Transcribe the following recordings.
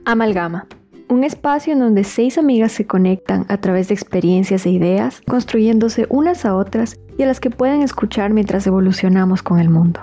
Amalgama, un espacio en donde 6 amigas se conectan a través de experiencias e ideas, construyéndose unas a otras y a las que pueden escuchar mientras evolucionamos con el mundo.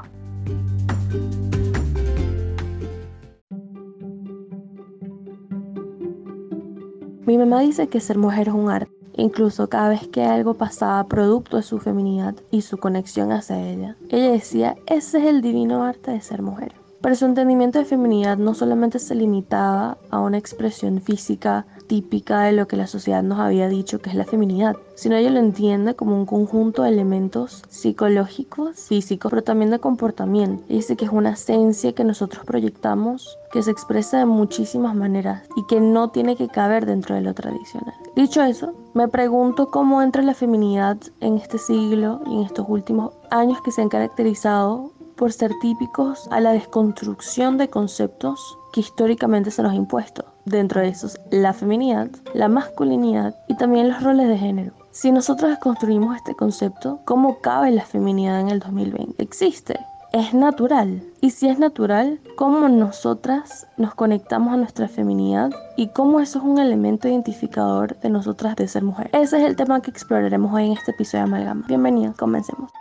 Mi mamá dice que ser mujer es un arte. Incluso cada vez que algo pasaba producto de su feminidad y su conexión hacia ella decía, ese es el divino arte de ser mujer. Pero su entendimiento de feminidad no solamente se limitaba a una expresión física típica de lo que la sociedad nos había dicho que es la feminidad, sino ella lo entiende como un conjunto de elementos psicológicos, físicos, pero también de comportamiento. Ella dice que es una esencia que nosotros proyectamos, que se expresa de muchísimas maneras y que no tiene que caber dentro de lo tradicional. Dicho eso, me pregunto cómo entra la feminidad en este siglo y en estos últimos años que se han caracterizado por ser típicos a la desconstrucción de conceptos que históricamente se nos ha impuesto. Dentro de esos, la feminidad, la masculinidad y también los roles de género. Si nosotros desconstruimos este concepto, ¿cómo cabe la feminidad en el 2020? ¿Existe? ¿Es natural? Y si es natural, ¿cómo nosotras nos conectamos a nuestra feminidad? Y cómo eso es un elemento identificador de nosotras de ser mujer. Ese es el tema que exploraremos hoy en este episodio de Amalgama. Bienvenidos, comencemos.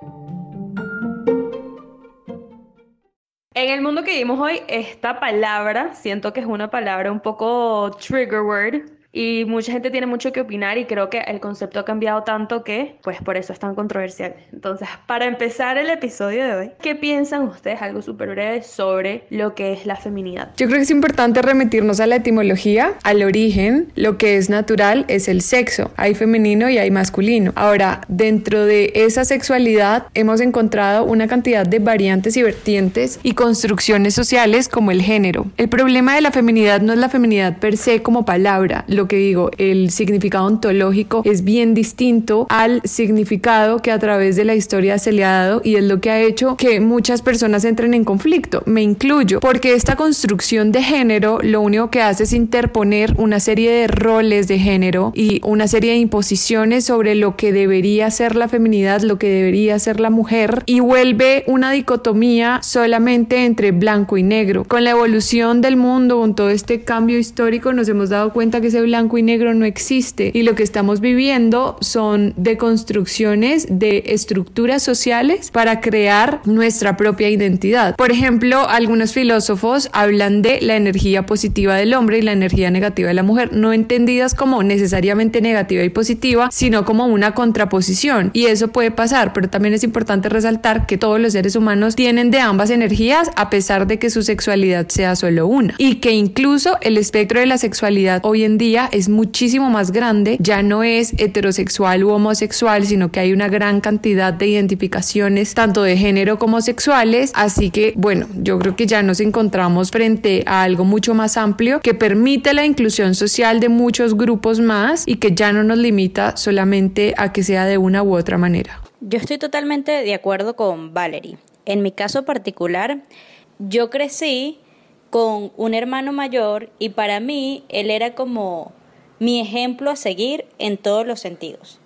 En el mundo que vivimos hoy, esta palabra, siento que es una palabra un poco trigger word y mucha gente tiene mucho que opinar y creo que el concepto ha cambiado tanto que, pues por eso es tan controversial. Entonces, para empezar el episodio de hoy, ¿qué piensan ustedes, algo súper breve, sobre lo que es la feminidad? Yo creo que es importante remitirnos a la etimología, al origen. Lo que es natural es el sexo. Hay femenino y hay masculino. Ahora, dentro de esa sexualidad hemos encontrado una cantidad de variantes y vertientes y construcciones sociales como el género. El problema de la feminidad no es la feminidad per se como palabra. Lo que digo, el significado ontológico es bien distinto al significado que a través de la historia se le ha dado y es lo que ha hecho que muchas personas entren en conflicto. Me incluyo, porque esta construcción de género lo único que hace es interponer una serie de roles de género y una serie de imposiciones sobre lo que debería ser la feminidad, lo que debería ser la mujer y vuelve una dicotomía solamente entre blanco y negro. Con la evolución del mundo, con todo este cambio histórico, nos hemos dado cuenta que ese blanco y negro no existe y lo que estamos viviendo son deconstrucciones de estructuras sociales para crear nuestra propia identidad. Por ejemplo, algunos filósofos hablan de la energía positiva del hombre y la energía negativa de la mujer, no entendidas como necesariamente negativa y positiva, sino como una contraposición, y eso puede pasar, pero también es importante resaltar que todos los seres humanos tienen de ambas energías a pesar de que su sexualidad sea solo una, y que incluso el espectro de la sexualidad hoy en día es muchísimo más grande, ya no es heterosexual u homosexual, sino que hay una gran cantidad de identificaciones tanto de género como sexuales, así que bueno, yo creo que ya nos encontramos frente a algo mucho más amplio que permite la inclusión social de muchos grupos más y que ya no nos limita solamente a que sea de una u otra manera. Yo estoy totalmente de acuerdo con Valerie. En mi caso particular, yo crecí con un hermano mayor y para mí él era como mi ejemplo a seguir en todos los sentidos.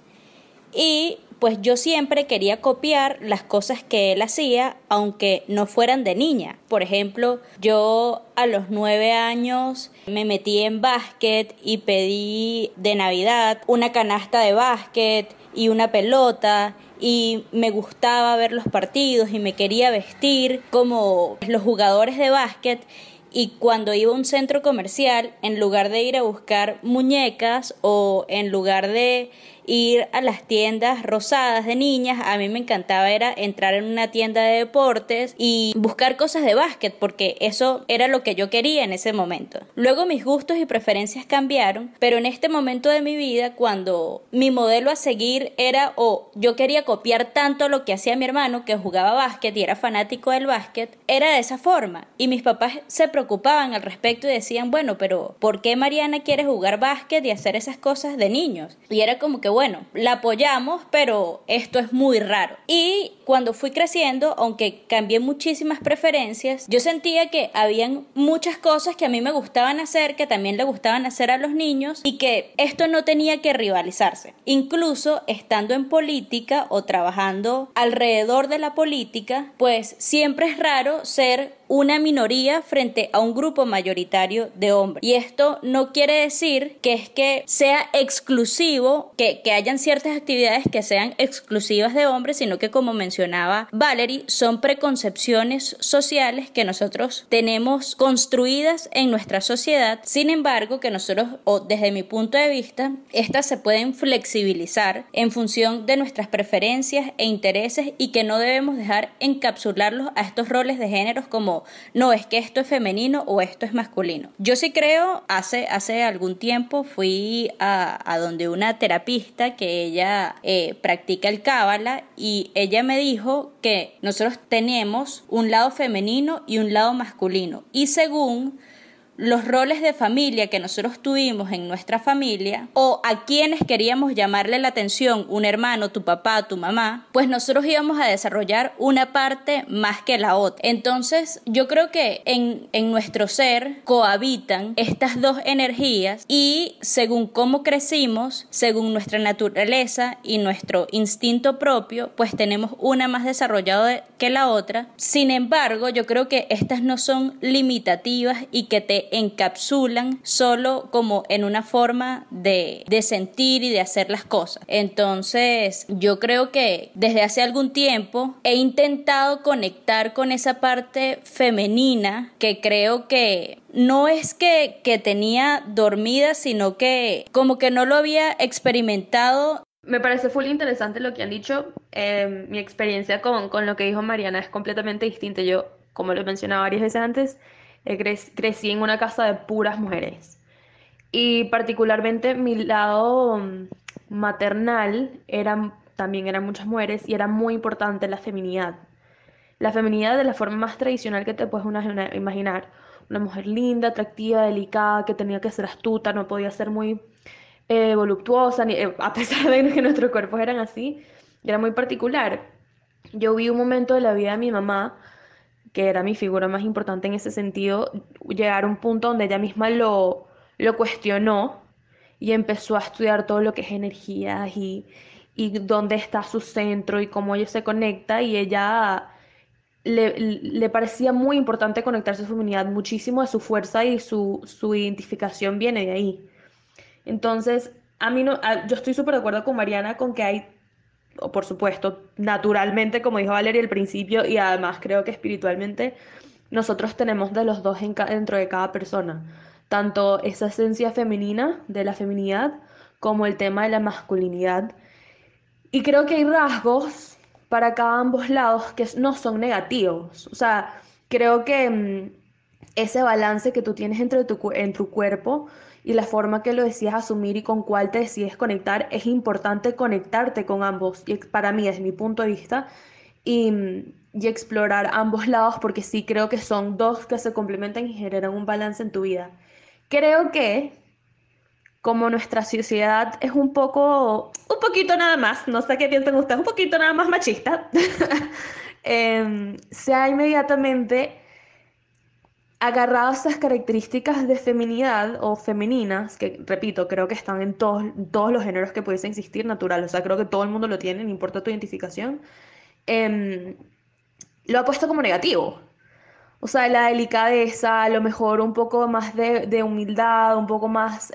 Y pues yo siempre quería copiar las cosas que él hacía, aunque no fueran de niña. Por ejemplo, yo a los 9 años me metí en básquet y pedí de Navidad una canasta de básquet y una pelota, y me gustaba ver los partidos y me quería vestir como los jugadores de básquet. Y cuando iba a un centro comercial, en lugar de ir a buscar muñecas o en lugar de ir a las tiendas rosadas de niñas, a mí me encantaba era entrar en una tienda de deportes y buscar cosas de básquet, porque eso era lo que yo quería en ese momento. Luego mis gustos y preferencias cambiaron, pero en este momento de mi vida, cuando mi modelo a seguir era, yo quería copiar tanto lo que hacía mi hermano, que jugaba básquet y era fanático del básquet, era de esa forma. Y mis papás se preocupaban al respecto y decían, bueno, pero ¿por qué Mariana quiere jugar básquet y hacer esas cosas de niños? Y era como que, bueno, la apoyamos, pero esto es muy raro. Y cuando fui creciendo, aunque cambié muchísimas preferencias, yo sentía que habían muchas cosas que a mí me gustaban hacer, que también le gustaban hacer a los niños, y que esto no tenía que rivalizarse. Incluso estando en política o trabajando alrededor de la política, pues siempre es raro ser una minoría frente a un grupo mayoritario de hombres. Y esto no quiere decir que es que sea exclusivo, que hayan ciertas actividades que sean exclusivas de hombres, sino que, como mencionaba Valerie, son preconcepciones sociales que nosotros tenemos construidas en nuestra sociedad. Sin embargo, que nosotros, o desde mi punto de vista, estas se pueden flexibilizar en función de nuestras preferencias e intereses, y que no debemos dejar encapsularlos a estos roles de géneros como no, es que esto es femenino o esto es masculino. Yo sí creo, hace algún tiempo fui a donde una terapista que ella practica el cábala, y ella me dijo que nosotros tenemos un lado femenino y un lado masculino, y según los roles de familia que nosotros tuvimos en nuestra familia, o a quienes queríamos llamarle la atención, un hermano, tu papá, tu mamá, pues nosotros íbamos a desarrollar una parte más que la otra. Entonces yo creo que en nuestro ser cohabitan estas dos energías, y según cómo crecimos, según nuestra naturaleza y nuestro instinto propio, pues tenemos una más desarrollada que la otra. Sin embargo, yo creo que estas no son limitativas y que te encapsulan solo como en una forma de sentir y de hacer las cosas. Entonces yo creo que desde hace algún tiempo he intentado conectar con esa parte femenina que creo que no es que tenía dormida, sino que como que no lo había experimentado. Me parece full interesante lo que han dicho. Mi experiencia con lo que dijo Mariana es completamente distinta. Yo, como lo he mencionado varias veces antes, crecí en una casa de puras mujeres. Y particularmente mi lado maternal también eran muchas mujeres, y era muy importante la feminidad. La feminidad de la forma más tradicional que te puedes imaginar. Una mujer linda, atractiva, delicada, que tenía que ser astuta, no podía ser muy voluptuosa, a pesar de que nuestros cuerpos eran así, y era muy particular. Yo vi un momento de la vida de mi mamá, que era mi figura más importante en ese sentido, llegar a un punto donde ella misma lo cuestionó y empezó a estudiar todo lo que es energías y dónde está su centro y cómo ella se conecta, y ella le parecía muy importante conectarse a su feminidad, muchísimo de su fuerza y su identificación viene de ahí. Entonces, yo estoy súper de acuerdo con Mariana con que hay, o por supuesto, naturalmente, como dijo Valeria al principio, y además creo que espiritualmente, nosotros tenemos de los dos dentro de cada persona, tanto esa esencia femenina de la feminidad como el tema de la masculinidad. Y creo que hay rasgos para cada ambos lados que no son negativos. O sea, creo que ese balance que tú tienes en tu cuerpo y la forma que lo decides asumir y con cuál te decides conectar, es importante conectarte con ambos. Y para mí, desde mi punto de vista, y explorar ambos lados, porque sí creo que son dos que se complementan y generan un balance en tu vida. Creo que como nuestra sociedad es un poquito nada más, no sé qué piensan ustedes, un poquito nada más machista, se ha inmediatamente agarrado a esas características de feminidad o femeninas, que repito, creo que están en todos los géneros que pudiesen existir, natural, o sea, creo que todo el mundo lo tiene, no importa tu identificación, lo ha puesto como negativo. O sea, la delicadeza, a lo mejor un poco más de humildad, un poco más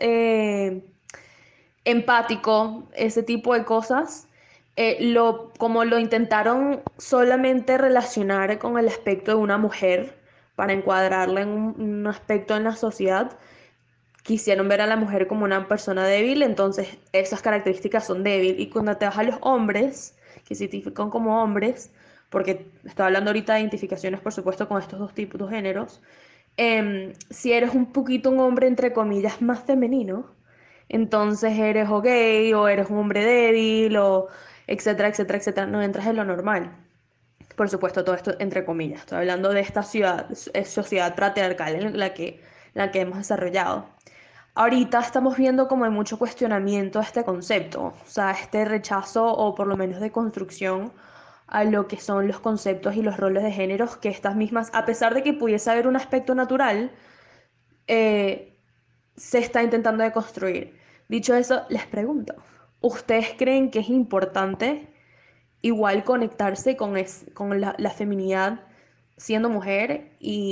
empático, ese tipo de cosas, como lo intentaron solamente relacionar con el aspecto de una mujer para encuadrarla en un aspecto en la sociedad, quisieron ver a la mujer como una persona débil, entonces esas características son débiles. Y cuando te vas a los hombres, que se identifican como hombres, porque estoy hablando ahorita de identificaciones, por supuesto, con estos dos tipos de géneros, si eres un poquito un hombre, entre comillas, más femenino, entonces eres o gay, o eres un hombre débil, o etcétera, etcétera, etcétera, no entras en lo normal. Por supuesto, todo esto entre comillas. Estoy hablando de esta sociedad patriarcal en la que hemos desarrollado. Ahorita estamos viendo como hay mucho cuestionamiento a este concepto, o sea, este rechazo o por lo menos de construcción a lo que son los conceptos y los roles de géneros, que estas mismas, a pesar de que pudiese haber un aspecto natural, se está intentando deconstruir. Dicho eso, les pregunto, ¿ustedes creen que es importante igual conectarse con la feminidad siendo mujer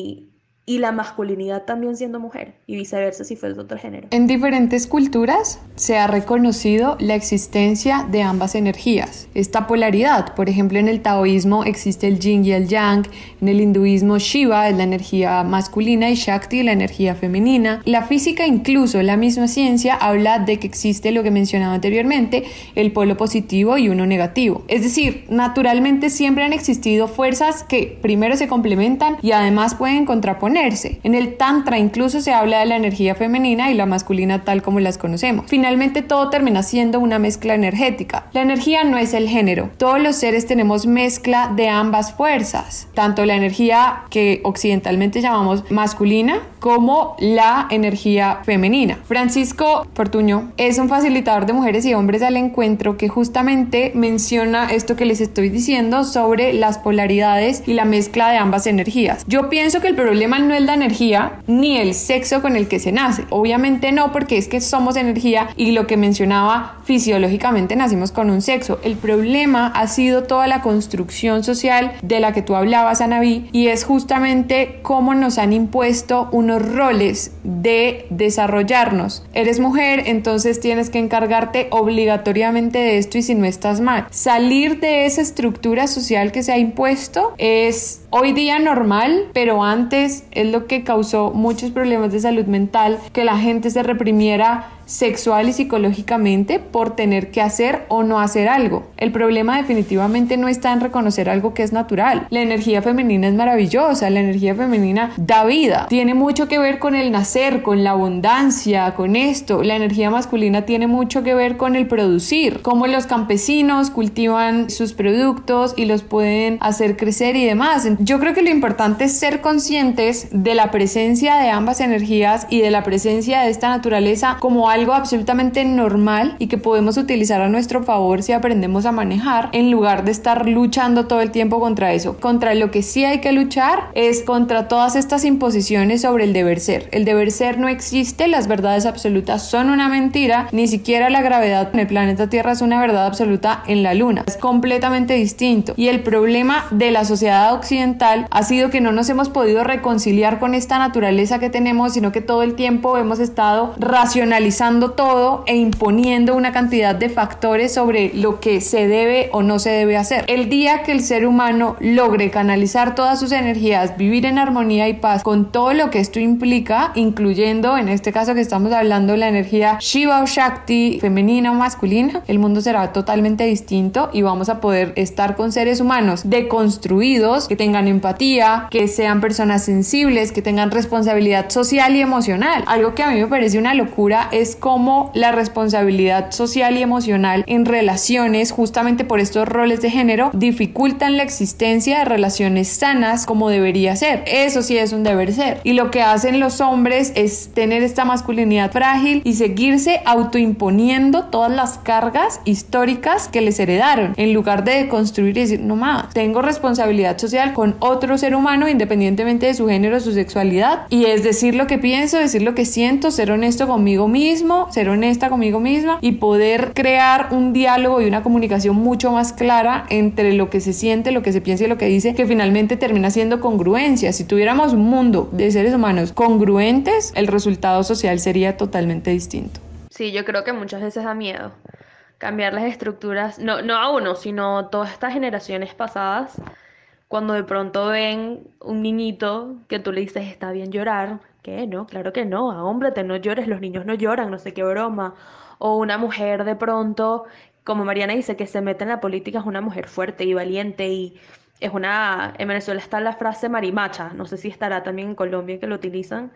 y la masculinidad también siendo mujer y viceversa si fuera de otro género. En diferentes culturas se ha reconocido la existencia de ambas energías, esta polaridad. Por ejemplo, en el taoísmo existe el yin y el yang, en el hinduismo Shiva es la energía masculina y Shakti la energía femenina. La física, incluso la misma ciencia, habla de que existe lo que mencionaba anteriormente, el polo positivo y uno negativo. Es decir, naturalmente siempre han existido fuerzas que primero se complementan y además pueden contraponerse. En el Tantra incluso se habla de la energía femenina y la masculina tal como las conocemos. Finalmente todo termina siendo una mezcla energética. La energía no es el género. Todos los seres tenemos mezcla de ambas fuerzas, tanto la energía que occidentalmente llamamos masculina como la energía femenina. Francisco Fortuño es un facilitador de mujeres y hombres al encuentro que justamente menciona esto que les estoy diciendo sobre las polaridades y la mezcla de ambas energías. Yo pienso que el problema no es la energía ni el sexo con el que se nace. Obviamente no, porque es que somos energía y lo que mencionaba, fisiológicamente nacimos con un sexo. El problema ha sido toda la construcción social de la que tú hablabas, Anaví, y es justamente cómo nos han impuesto unos roles de desarrollarnos. Eres mujer, entonces tienes que encargarte obligatoriamente de esto y si no estás mal. Salir de esa estructura social que se ha impuesto es hoy día normal, pero antes es lo que causó muchos problemas de salud mental, que la gente se reprimiera sexual y psicológicamente por tener que hacer o no hacer algo. El problema definitivamente no está en reconocer algo que es natural. La energía femenina es maravillosa, la energía femenina da vida, tiene mucho que ver con el nacer, con la abundancia, con esto. La energía masculina tiene mucho que ver con el producir, cómo los campesinos cultivan sus productos y los pueden hacer crecer y demás. Yo creo que lo importante es ser conscientes de la presencia de ambas energías y de la presencia de esta naturaleza como algo absolutamente normal y que podemos utilizar a nuestro favor si aprendemos a manejar, en lugar de estar luchando todo el tiempo contra eso. Contra lo que sí hay que luchar es contra todas estas imposiciones sobre el deber ser. El deber ser no existe, las verdades absolutas son una mentira, ni siquiera la gravedad en el planeta Tierra es una verdad absoluta en la Luna. Es completamente distinto. Y el problema de la sociedad occidental ha sido que no nos hemos podido reconciliar con esta naturaleza que tenemos, sino que todo el tiempo hemos estado racionalizando todo e imponiendo una cantidad de factores sobre lo que se debe o no se debe hacer. El día que el ser humano logre canalizar todas sus energías, vivir en armonía y paz con todo lo que esto implica, incluyendo en este caso que estamos hablando la energía Shiva o Shakti, femenina o masculina, el mundo será totalmente distinto y vamos a poder estar con seres humanos deconstruidos, que tengan empatía, que sean personas sensibles, que tengan responsabilidad social y emocional. Algo que a mí me parece una locura es cómo la responsabilidad social y emocional en relaciones, justamente por estos roles de género, dificultan la existencia de relaciones sanas como debería ser. Eso sí es un deber ser. Y lo que hacen los hombres es tener esta masculinidad frágil y seguirse autoimponiendo todas las cargas históricas que les heredaron, en lugar de construir y decir, no más, tengo responsabilidad social con otro ser humano independientemente de su género o su sexualidad, y es decir lo que pienso, decir lo que siento, ser honesto conmigo mismo, ser honesta conmigo misma y poder crear un diálogo y una comunicación mucho más clara entre lo que se siente, lo que se piensa y lo que dice, que finalmente termina siendo congruencia. Si tuviéramos un mundo de seres humanos congruentes, el resultado social sería totalmente distinto. Sí, yo creo que muchas veces da miedo cambiar las estructuras, no a uno, sino todas estas generaciones pasadas, cuando de pronto ven un niñito que tú le dices está bien llorar, ¿qué? No, claro que no, ahómbrate, no llores, los niños no lloran, no sé qué broma. O una mujer de pronto, como Mariana dice, que se mete en la política, es una mujer fuerte y valiente y es una... En Venezuela está la frase marimacha, no sé si estará también en Colombia que lo utilizan,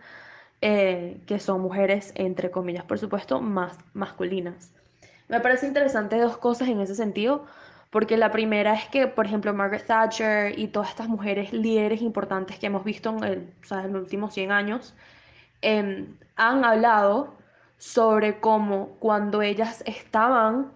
que son mujeres, entre comillas, por supuesto, más masculinas. Me parece interesante dos cosas en ese sentido, porque la primera es que, por ejemplo, Margaret Thatcher y todas estas mujeres líderes importantes que hemos visto o sea, en los últimos 100 años, han hablado sobre cómo cuando ellas estaban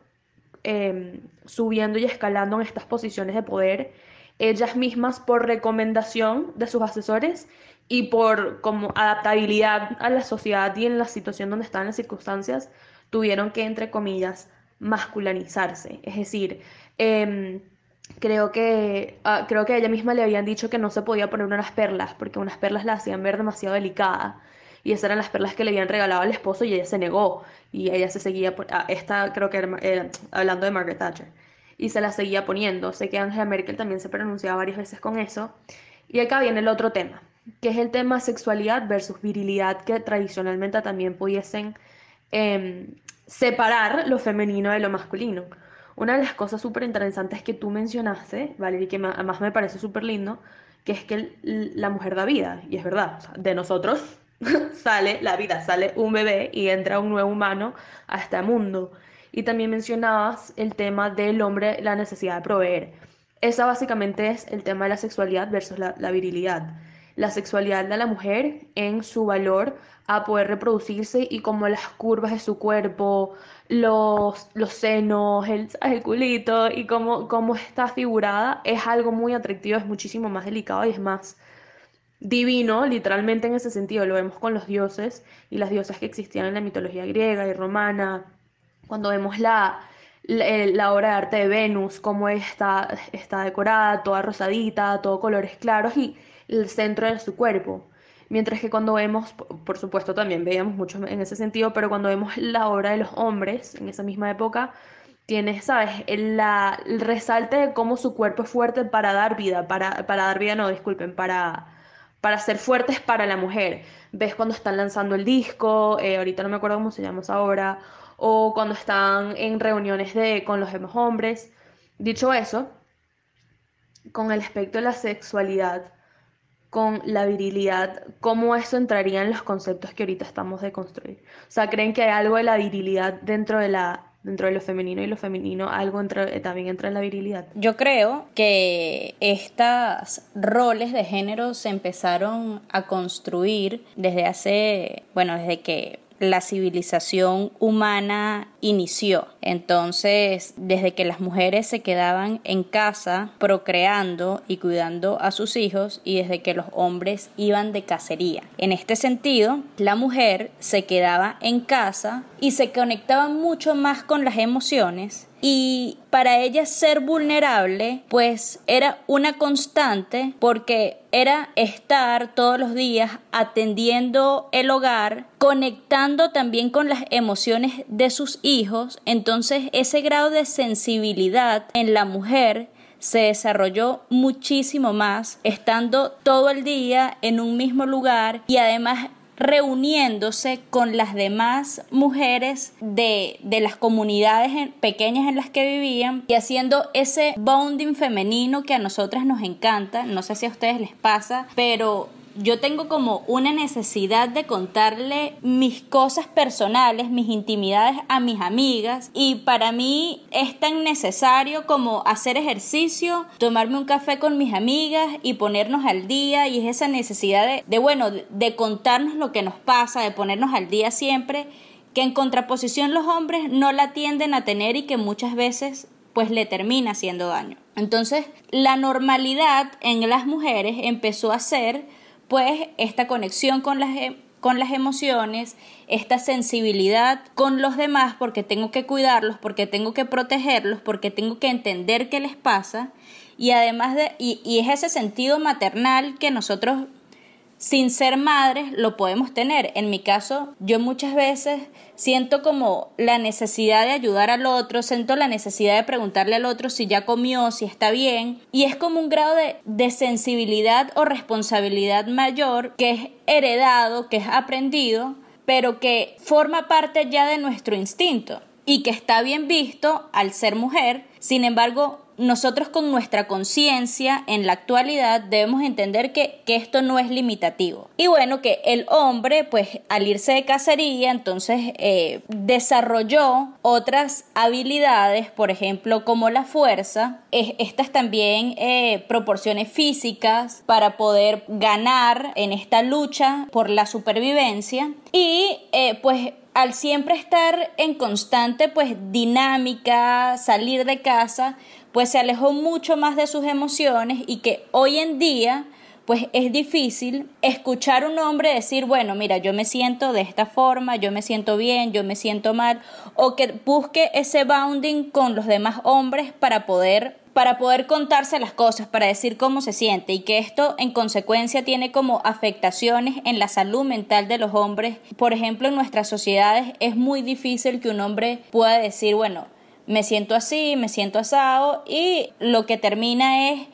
subiendo y escalando en estas posiciones de poder, ellas mismas por recomendación de sus asesores y por como adaptabilidad a la sociedad y en la situación donde estaban las circunstancias, tuvieron que, entre comillas, masculinizarse. Es decir, creo que a ella misma le habían dicho que no se podía poner unas perlas, porque unas perlas la hacían ver demasiado delicada. Y esas eran las perlas que le habían regalado al esposo y ella se negó. Y ella se seguía, esta creo que era, hablando de Margaret Thatcher. Y se las seguía poniendo. Sé que Angela Merkel también se pronunciaba varias veces con eso. Y acá viene el otro tema, que es el tema sexualidad versus virilidad, que tradicionalmente también pudiesen separar lo femenino de lo masculino. Una de las cosas súper interesantes que tú mencionaste, Valerie, que además me parece súper lindo, que es que la mujer da vida, y es verdad, o sea, de nosotros sale la vida, sale un bebé y entra un nuevo humano a este mundo. Y también mencionabas el tema del hombre, la necesidad de proveer. Esa básicamente es el tema de la sexualidad versus la virilidad. La sexualidad de la mujer en su valor a poder reproducirse y como las curvas de su cuerpo, los senos, el culito y cómo está figurada es algo muy atractivo, es muchísimo más delicado y es más divino, literalmente en ese sentido. Lo vemos con los dioses y las diosas que existían en la mitología griega y romana. Cuando vemos la obra de arte de Venus, cómo está decorada, toda rosadita, todo colores claros y el centro de su cuerpo. Mientras que cuando vemos, por supuesto también veíamos mucho en ese sentido, pero cuando vemos la obra de los hombres en esa misma época, tienes, ¿sabes? El resalte de cómo su cuerpo es fuerte para dar vida, para dar vida, no, disculpen, para ser fuertes para la mujer. Ves cuando están lanzando el disco, ahorita no me acuerdo cómo se llama esa obra, o cuando están en reuniones con los demás hombres. Dicho eso, con el aspecto de la sexualidad, con la virilidad, ¿cómo eso entraría en los conceptos que ahorita estamos de construir? O sea, ¿creen que hay algo de la virilidad dentro de lo femenino y lo femenino, también entra en la virilidad? Yo creo que estos roles de género se empezaron a construir desde que la civilización humana inició. Entonces, desde que las mujeres se quedaban en casa procreando y cuidando a sus hijos y desde que los hombres iban de cacería. En este sentido, la mujer se quedaba en casa y se conectaba mucho más con las emociones. Y para ella ser vulnerable, pues era una constante porque era estar todos los días atendiendo el hogar, conectando también con las emociones de sus hijos. Entonces ese grado de sensibilidad en la mujer se desarrolló muchísimo más estando todo el día en un mismo lugar y además reuniéndose con las demás mujeres de las comunidades pequeñas en las que vivían y haciendo ese bonding femenino que a nosotras nos encanta. No sé si a ustedes les pasa, pero yo tengo como una necesidad de contarle mis cosas personales, mis intimidades a mis amigas, y para mí es tan necesario como hacer ejercicio, tomarme un café con mis amigas y ponernos al día, y es esa necesidad de contarnos lo que nos pasa, de ponernos al día siempre, que en contraposición los hombres no la tienden a tener y que muchas veces pues le termina haciendo daño. Entonces la normalidad en las mujeres empezó a ser pues esta conexión con las emociones, esta sensibilidad con los demás, porque tengo que cuidarlos, porque tengo que protegerlos, porque tengo que entender qué les pasa, y además y es ese sentido maternal que nosotros sin ser madres lo podemos tener. En mi caso, yo muchas veces siento como la necesidad de ayudar al otro, siento la necesidad de preguntarle al otro si ya comió, si está bien, y es como un grado de sensibilidad o responsabilidad mayor que es heredado, que es aprendido, pero que forma parte ya de nuestro instinto y que está bien visto al ser mujer. Sin embargo, nosotros con nuestra conciencia en la actualidad debemos entender que esto no es limitativo. Y bueno, que el hombre pues al irse de cacería entonces desarrolló otras habilidades, por ejemplo como la fuerza, estas también proporciones físicas para poder ganar en esta lucha por la supervivencia y pues al siempre estar en constante pues dinámica, salir de casa, pues se alejó mucho más de sus emociones, y que hoy en día pues es difícil escuchar a un hombre decir, bueno, mira, yo me siento de esta forma, yo me siento bien, yo me siento mal, o que busque ese bonding con los demás hombres para poder para poder contarse las cosas, para decir cómo se siente, y que esto en consecuencia tiene como afectaciones en la salud mental de los hombres. Por ejemplo, en nuestras sociedades es muy difícil que un hombre pueda decir, bueno, me siento así, me siento asado, y lo que termina es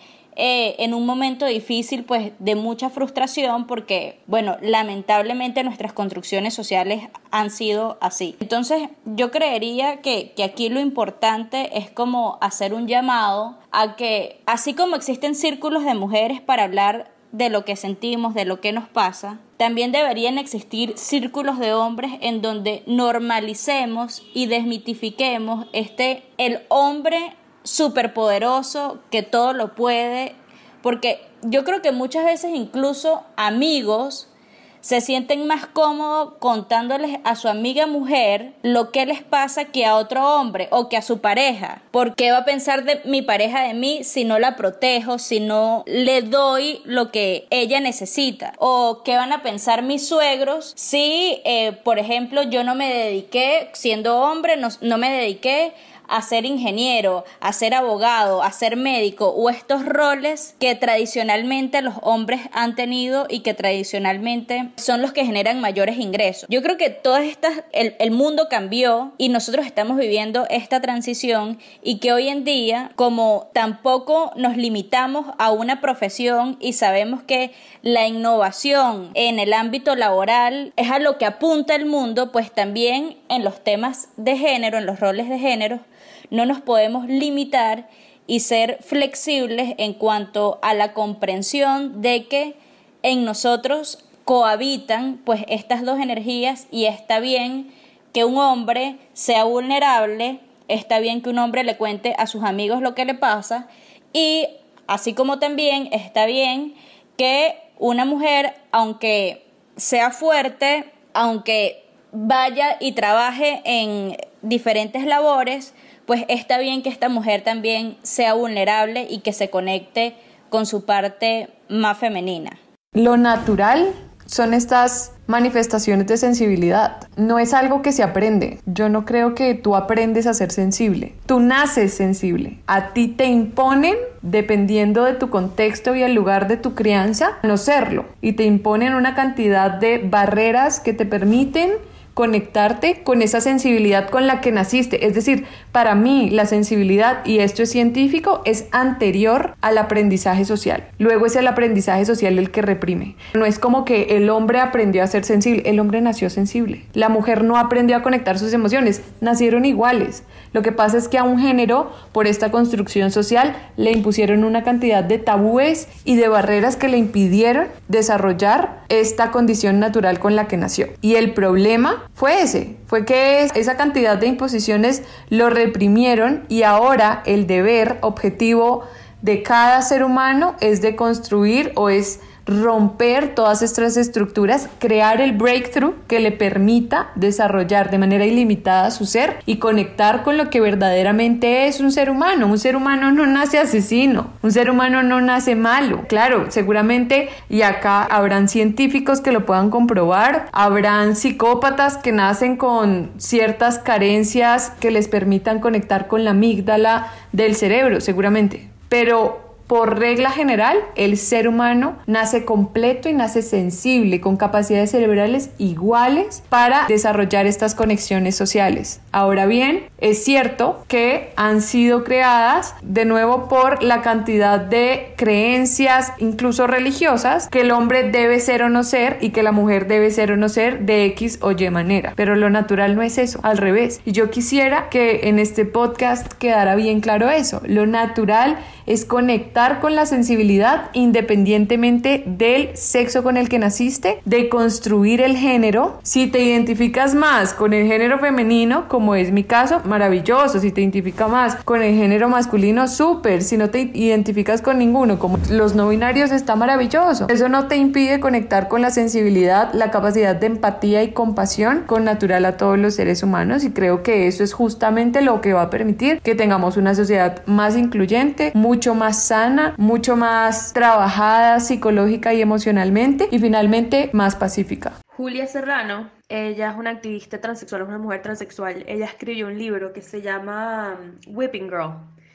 en un momento difícil, pues de mucha frustración, porque bueno, lamentablemente nuestras construcciones sociales han sido así. Entonces yo creería que aquí lo importante es como hacer un llamado a que, así como existen círculos de mujeres para hablar de lo que sentimos, de lo que nos pasa, también deberían existir círculos de hombres en donde normalicemos y desmitifiquemos el hombre superpoderoso que todo lo puede, porque yo creo que muchas veces incluso amigos se sienten más cómodos contándoles a su amiga mujer lo que les pasa que a otro hombre o que a su pareja. ¿Por qué va a pensar de mi pareja de mí si no la protejo, si no le doy lo que ella necesita? ¿O qué van a pensar mis suegros si, por ejemplo, yo no me dediqué, siendo hombre, no me dediqué a ser ingeniero, a ser abogado, a ser médico, o estos roles que tradicionalmente los hombres han tenido y que tradicionalmente son los que generan mayores ingresos? Yo creo que el mundo cambió y nosotros estamos viviendo esta transición, y que hoy en día, como tampoco nos limitamos a una profesión y sabemos que la innovación en el ámbito laboral es a lo que apunta el mundo, pues también en los temas de género, en los roles de género, no nos podemos limitar y ser flexibles en cuanto a la comprensión de que en nosotros cohabitan pues estas dos energías, y está bien que un hombre sea vulnerable, está bien que un hombre le cuente a sus amigos lo que le pasa, y así como también está bien que una mujer, aunque sea fuerte, aunque vaya y trabaje en diferentes labores, pues está bien que esta mujer también sea vulnerable y que se conecte con su parte más femenina. Lo natural son estas manifestaciones de sensibilidad. No es algo que se aprende. Yo no creo que tú aprendes a ser sensible. Tú naces sensible. A ti te imponen, dependiendo de tu contexto y el lugar de tu crianza, no serlo. Y te imponen una cantidad de barreras que te permiten conectarte con esa sensibilidad con la que naciste. Es decir, para mí la sensibilidad, y esto es científico, es anterior al aprendizaje social. Luego es el aprendizaje social el que reprime. No es como que el hombre aprendió a ser sensible, el hombre nació sensible. La mujer no aprendió a conectar sus emociones, nacieron iguales. Lo que pasa es que a un género, por esta construcción social, le impusieron una cantidad de tabúes y de barreras que le impidieron desarrollar esta condición natural con la que nació. Y el problema fue que esa cantidad de imposiciones lo reprimieron, y ahora el deber objetivo de cada ser humano es de construir, o es romper todas estas estructuras, crear el breakthrough que le permita desarrollar de manera ilimitada su ser y conectar con lo que verdaderamente es un ser humano. Un ser humano no nace asesino, un ser humano no nace malo. Claro, seguramente, y acá habrán científicos que lo puedan comprobar, habrán psicópatas que nacen con ciertas carencias que les permitan conectar con la amígdala del cerebro, seguramente, pero por regla general, el ser humano nace completo y nace sensible, con capacidades cerebrales iguales para desarrollar estas conexiones sociales. Ahora bien, es cierto que han sido creadas de nuevo por la cantidad de creencias, incluso religiosas, que el hombre debe ser o no ser y que la mujer debe ser o no ser de X o Y manera. Pero lo natural no es eso, al revés. Y yo quisiera que en este podcast quedara bien claro eso. Lo natural es conectar con la sensibilidad independientemente del sexo con el que naciste, de construir el género. Si te identificas más con el género femenino, como es mi caso, maravilloso. Si te identificas más con el género masculino, súper. Si no te identificas con ninguno, como los no binarios, está maravilloso. Eso no te impide conectar con la sensibilidad, la capacidad de empatía y compasión con natural a todos los seres humanos, y creo que eso es justamente lo que va a permitir que tengamos una sociedad más incluyente, mucho más sana, mucho más trabajada psicológica y emocionalmente, y finalmente más pacífica. Julia Serrano, ella es una activista transexual, es una mujer transexual. Ella escribió un libro que se llama Whipping Girl,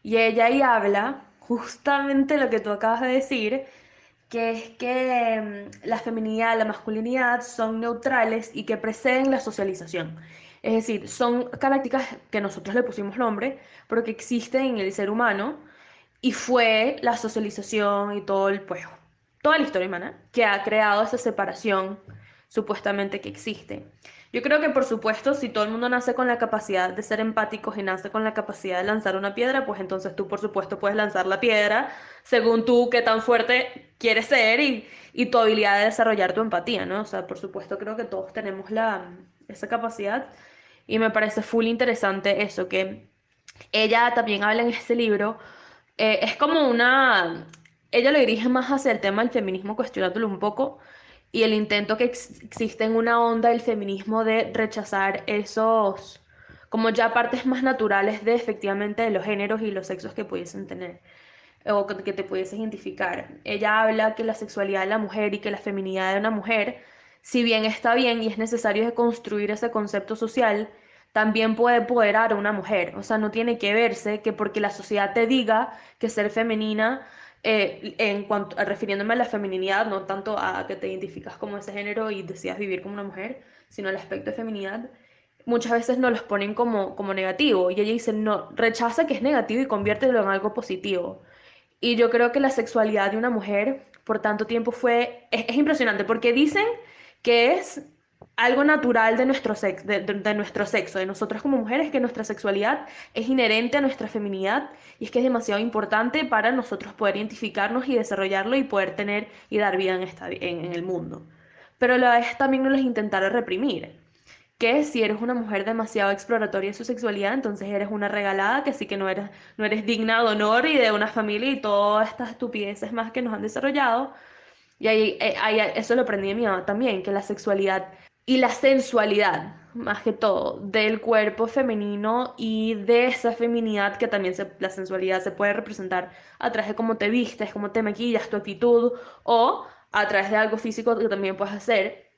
Y ella ahí habla justamente lo que tú acabas de decir, que es que la feminidad, la masculinidad son neutrales y que preceden la socialización. Es decir, son características que nosotros le pusimos nombre, pero que existen en el ser humano y fue la socialización y todo el, pues, toda la historia humana que ha creado esa separación supuestamente que existe. Yo creo que por supuesto si todo el mundo nace con la capacidad de ser empáticos y nace con la capacidad de lanzar una piedra, pues entonces tú por supuesto puedes lanzar la piedra según tú qué tan fuerte quieres ser y tu habilidad de desarrollar tu empatía, ¿no? O sea, por supuesto creo que todos tenemos esa capacidad y me parece full interesante eso, que ella también habla en este libro, es como ella lo dirige más hacia el tema del feminismo, cuestionándolo un poco, y el intento que existe en una onda del feminismo de rechazar esos, como ya partes más naturales de efectivamente de los géneros y los sexos que pudiesen tener, o que te pudiese identificar. Ella habla que la sexualidad de la mujer y que la feminidad de una mujer, si bien está bien y es necesario deconstruir ese concepto social, también puede empoderar a una mujer. O sea, no tiene que verse que porque la sociedad te diga que ser femenina, en cuanto, refiriéndome a la feminidad, no tanto a que te identificas como ese género y decidas vivir como una mujer, sino al aspecto de feminidad, muchas veces nos los ponen como negativo. Y ella dice, no, rechaza que es negativo y conviértelo en algo positivo. Y yo creo que la sexualidad de una mujer por tanto tiempo es impresionante porque dicen que es algo natural de nuestro sexo, de nuestro sexo, de nosotras como mujeres, que nuestra sexualidad es inherente a nuestra feminidad y es que es demasiado importante para nosotros poder identificarnos y desarrollarlo y poder tener y dar vida en el mundo. Pero a la vez también nos los intentaron reprimir, que si eres una mujer demasiado exploratoria de su sexualidad, entonces eres una regalada, que sí que no eres digna de honor y de una familia y todas estas estupideces más que nos han desarrollado. Y eso lo aprendí de mi mamá también, que la sexualidad y la sensualidad, más que todo, del cuerpo femenino y de esa feminidad que también la sensualidad se puede representar a través de cómo te vistes, cómo te maquillas, tu actitud o a través de algo físico que también puedes hacer,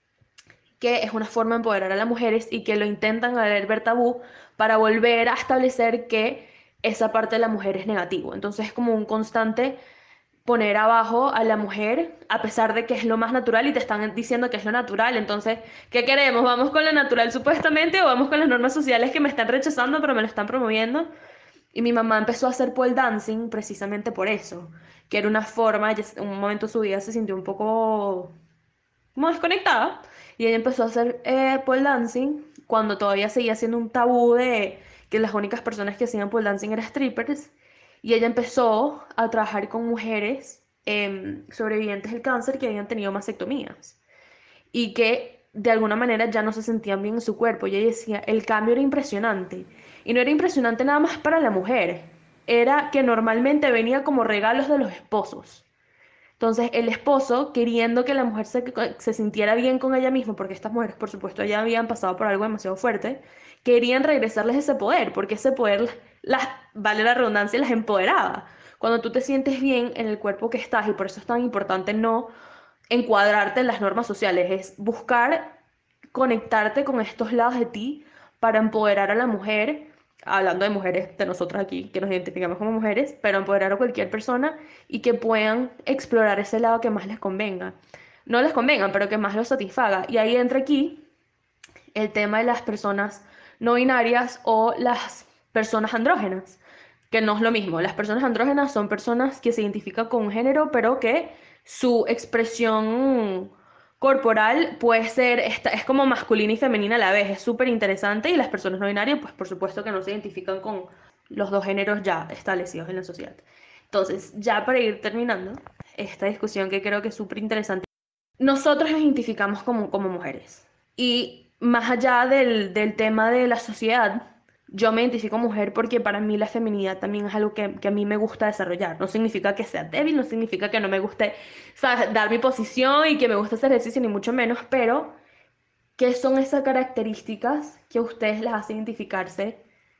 que es una forma de empoderar a las mujeres y que lo intentan ver tabú para volver a establecer que esa parte de la mujer es negativo. Entonces es como un constante poner abajo a la mujer a pesar de que es lo más natural y te están diciendo que es lo natural. Entonces, ¿qué queremos? ¿Vamos con lo natural supuestamente o vamos con las normas sociales que me están rechazando pero me lo están promoviendo? Y mi mamá empezó a hacer pole dancing precisamente por eso, que era una forma, en un momento de su vida se sintió un poco como desconectada y ella empezó a hacer pole dancing cuando todavía seguía siendo un tabú de que las únicas personas que hacían pole dancing eran strippers y ella empezó a trabajar con mujeres sobrevivientes del cáncer que habían tenido mastectomías y que de alguna manera ya no se sentían bien en su cuerpo y ella decía, el cambio era impresionante y no era impresionante nada más para la mujer, era que normalmente venía como regalos de los esposos. Entonces, el esposo, queriendo que la mujer se sintiera bien con ella misma, porque estas mujeres, por supuesto, ya habían pasado por algo demasiado fuerte, querían regresarles ese poder, porque ese poder, vale la redundancia, las empoderaba. Cuando tú te sientes bien en el cuerpo que estás, y por eso es tan importante no encuadrarte en las normas sociales, es buscar conectarte con estos lados de ti para empoderar a la mujer, hablando de mujeres, de nosotras aquí, que nos identificamos como mujeres, pero empoderar a cualquier persona y que puedan explorar ese lado que más les convenga. No les convenga, pero que más los satisfaga. Y ahí entra aquí el tema de las personas no binarias o las personas andrógenas, que no es lo mismo. Las personas andrógenas son personas que se identifican con un género, pero que su expresión corporal puede ser, es como masculina y femenina a la vez, es súper interesante y las personas no binarias, pues por supuesto que no se identifican con los dos géneros ya establecidos en la sociedad. Entonces, ya para ir terminando esta discusión que creo que es súper interesante, nosotros nos identificamos como mujeres y más allá del tema de la sociedad, yo me identifico mujer porque para mí la feminidad también es algo que a mí me gusta desarrollar. No significa que sea débil, no significa que no me guste, ¿sabes?, dar mi posición y que me guste hacer ejercicio, ni mucho menos, pero ¿qué son esas características que a ustedes les hace identificarse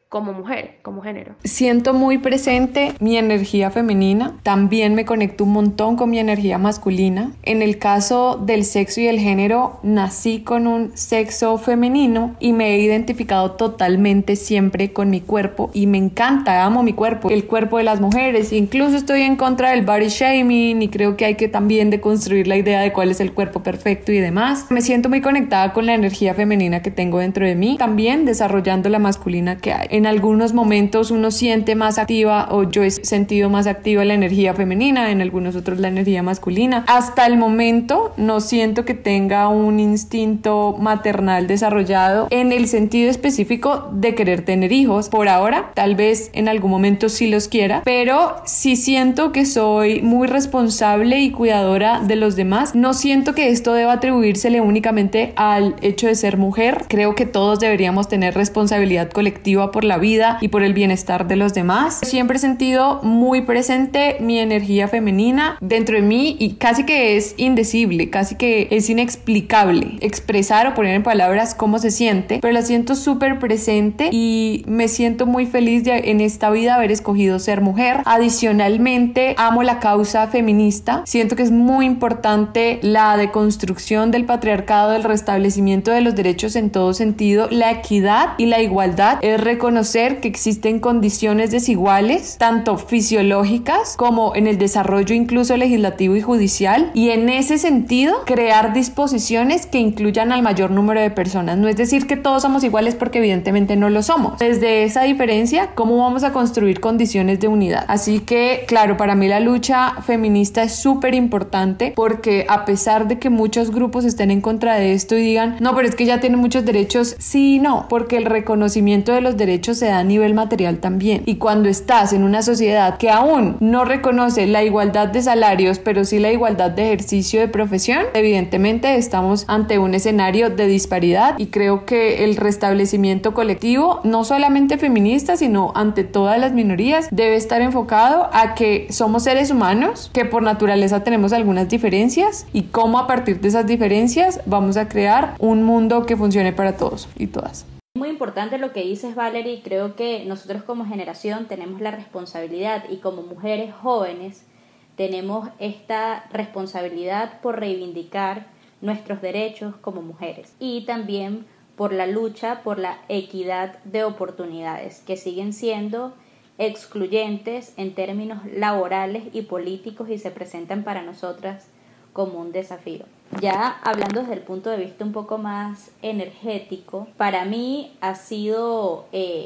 como mujer, como género? Siento muy presente mi energía femenina, también me conecto un montón con mi energía masculina. En el caso del sexo y el género, nací con un sexo femenino y me he identificado totalmente siempre con mi cuerpo y me encanta, amo mi cuerpo, el cuerpo de las mujeres, incluso estoy en contra del body shaming y creo que hay que también deconstruir la idea de cuál es el cuerpo perfecto y demás. Me siento muy conectada con la energía femenina que tengo dentro de mí, también desarrollando la masculina que hay. En algunos momentos uno siente más activa, o yo he sentido más activa la energía femenina, en algunos otros la energía masculina. Hasta el momento no siento que tenga un instinto maternal desarrollado en el sentido específico de querer tener hijos. Por ahora, tal vez en algún momento sí los quiera, pero sí siento que soy muy responsable y cuidadora de los demás. No siento que esto deba atribuírsele únicamente al hecho de ser mujer. Creo que todos deberíamos tener responsabilidad colectiva por la vida y por el bienestar de los demás. Siempre he sentido muy presente mi energía femenina dentro de mí y casi que es indecible, casi que es inexplicable expresar o poner en palabras cómo se siente, pero la siento súper presente y me siento muy feliz de en esta vida haber escogido ser mujer. Adicionalmente, amo la causa feminista. Siento que es muy importante la deconstrucción del patriarcado, el restablecimiento de los derechos en todo sentido, la equidad y la igualdad. Es reconocer que existen condiciones desiguales, tanto fisiológicas como en el desarrollo incluso legislativo y judicial, y en ese sentido crear disposiciones que incluyan al mayor número de personas. No es decir que todos somos iguales, porque evidentemente no lo somos. Desde esa diferencia, ¿cómo vamos a construir condiciones de unidad? Así que, claro, para mí la lucha feminista es súper importante, porque a pesar de que muchos grupos estén en contra de esto y digan, no, pero es que ya tienen muchos derechos, sí y no, porque el reconocimiento de los derechos se da a nivel material también. Y cuando estás en una sociedad que aún no reconoce la igualdad de salarios, pero sí la igualdad de ejercicio de profesión, evidentemente estamos ante un escenario de disparidad, y creo que el restablecimiento colectivo, no solamente feminista, sino ante todas las minorías, debe estar enfocado a que somos seres humanos, que por naturaleza tenemos algunas diferencias, y cómo a partir de esas diferencias vamos a crear un mundo que funcione para todos y todas. Muy importante lo que dices, Valerie. Creo que nosotros como generación tenemos la responsabilidad, y como mujeres jóvenes tenemos esta responsabilidad por reivindicar nuestros derechos como mujeres, y también por la lucha por la equidad de oportunidades, que siguen siendo excluyentes en términos laborales y políticos y se presentan para nosotras como un desafío. Ya hablando desde el punto de vista un poco más energético, para mí ha sido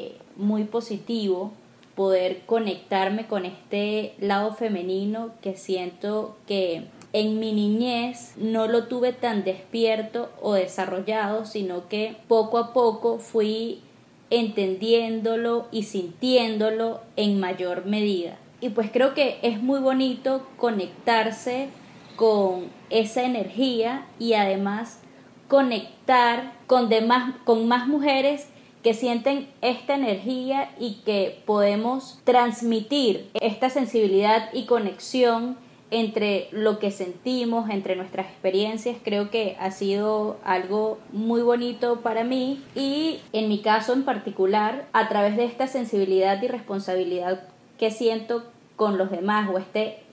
muy positivo poder conectarme con este lado femenino que siento que en mi niñez no lo tuve tan despierto o desarrollado, sino que poco a poco fui entendiéndolo y sintiéndolo en mayor medida. Y pues creo que es muy bonito conectarse con esa energía y además conectar con más mujeres que sienten esta energía y que podemos transmitir esta sensibilidad y conexión entre lo que sentimos, entre nuestras experiencias. Creo que ha sido algo muy bonito para mí, y en mi caso en particular, a través de esta sensibilidad y responsabilidad que siento con los demás, o este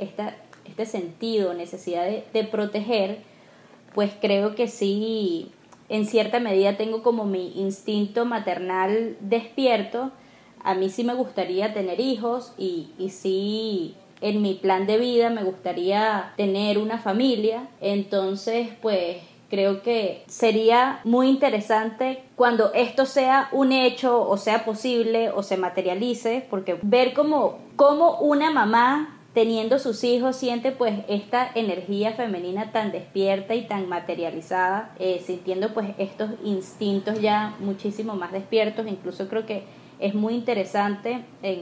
sentido, necesidad de proteger, pues creo que sí, en cierta medida tengo como mi instinto maternal despierto. A mí sí me gustaría tener hijos y sí, en mi plan de vida me gustaría tener una familia. Entonces pues creo que sería muy interesante cuando esto sea un hecho, o sea posible, o se materialice, porque ver cómo una mamá teniendo sus hijos siente pues esta energía femenina tan despierta y tan materializada, sintiendo pues estos instintos ya muchísimo más despiertos. Incluso creo que es muy interesante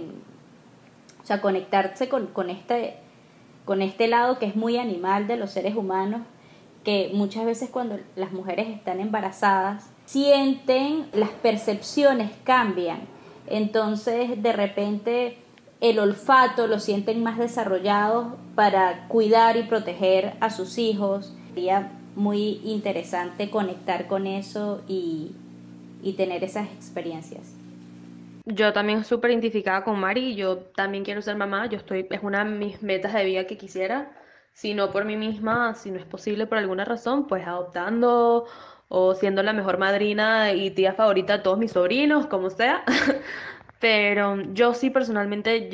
conectarse con este lado que es muy animal de los seres humanos, que muchas veces cuando las mujeres están embarazadas sienten, las percepciones cambian, entonces de repente el olfato lo sienten más desarrollado para cuidar y proteger a sus hijos. Sería muy interesante conectar con eso y tener esas experiencias. Yo también súper identificada con Mari, yo también quiero ser mamá, es una de mis metas de vida que quisiera, si no por mí misma, si no es posible por alguna razón, pues adoptando o siendo la mejor madrina y tía favorita de todos mis sobrinos, como sea. Pero yo sí personalmente,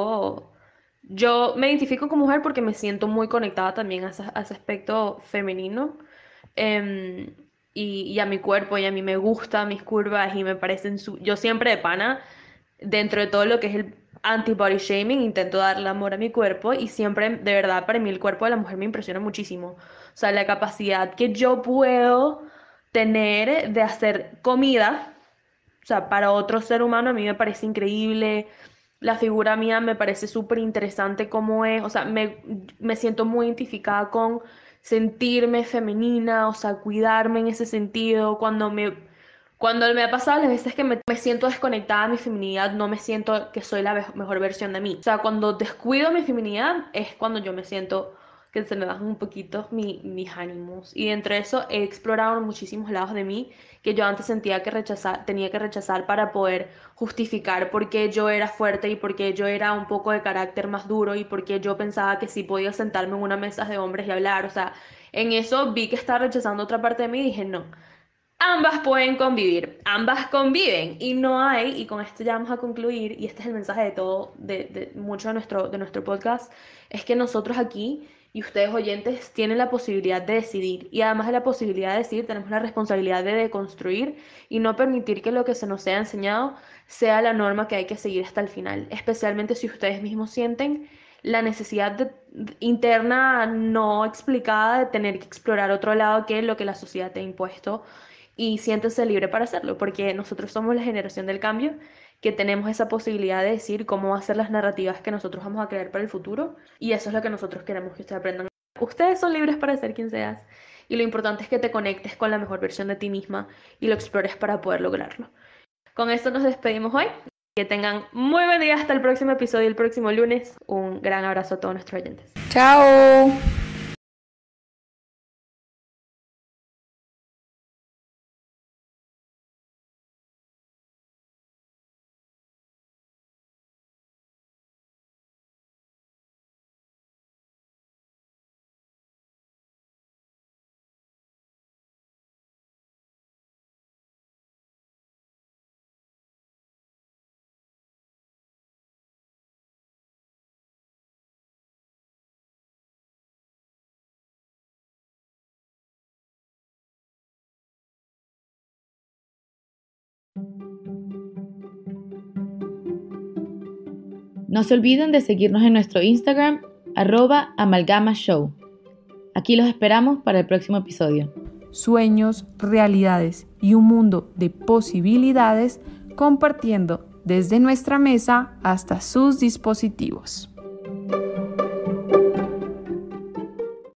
yo me identifico como mujer porque me siento muy conectada también a ese aspecto femenino. em, y a mi cuerpo, y a mí me gustan mis curvas y me parecen yo siempre de pana, dentro de todo lo que es el anti-body shaming, intento darle amor a mi cuerpo y siempre, de verdad, para mí el cuerpo de la mujer me impresiona muchísimo. O sea, la capacidad que yo puedo tener de hacer comida, o sea, para otro ser humano a mí me parece increíble. La figura mía me parece súper interesante cómo es. O sea, me siento muy identificada con sentirme femenina, o sea, cuidarme en ese sentido. Cuando me ha pasado las veces que me siento desconectada de mi feminidad, no me siento que soy la mejor versión de mí. O sea, cuando descuido mi feminidad es cuando yo me siento que se me bajan un poquito mis ánimos. Y entre eso he explorado muchísimos lados de mí que yo antes sentía que tenía que rechazar para poder justificar por qué yo era fuerte y por qué yo era un poco de carácter más duro y por qué yo pensaba que sí podía sentarme en una mesa de hombres y hablar. O sea, en eso vi que estaba rechazando otra parte de mí y dije, no, ambas pueden convivir, ambas conviven y no hay, y con esto ya vamos a concluir, y este es el mensaje de todo, de mucho de nuestro podcast, es que nosotros aquí y ustedes oyentes tienen la posibilidad de decidir, y además de la posibilidad de decidir, tenemos la responsabilidad de deconstruir y no permitir que lo que se nos sea enseñado sea la norma que hay que seguir hasta el final, especialmente si ustedes mismos sienten la necesidad interna no explicada de tener que explorar otro lado que lo que la sociedad te ha impuesto y siéntese libre para hacerlo, porque nosotros somos la generación del cambio que tenemos esa posibilidad de decir cómo va a ser las narrativas que nosotros vamos a crear para el futuro y eso es lo que nosotros queremos que ustedes aprendan. Ustedes son libres para ser quien seas y lo importante es que te conectes con la mejor versión de ti misma y lo explores para poder lograrlo. Con esto nos despedimos hoy. Que tengan muy buen día hasta el próximo episodio el próximo lunes. Un gran abrazo a todos nuestros oyentes. ¡Chao! No se olviden de seguirnos en nuestro Instagram, @amalgamashow. Aquí los esperamos para el próximo episodio. Sueños, realidades y un mundo de posibilidades compartiendo desde nuestra mesa hasta sus dispositivos.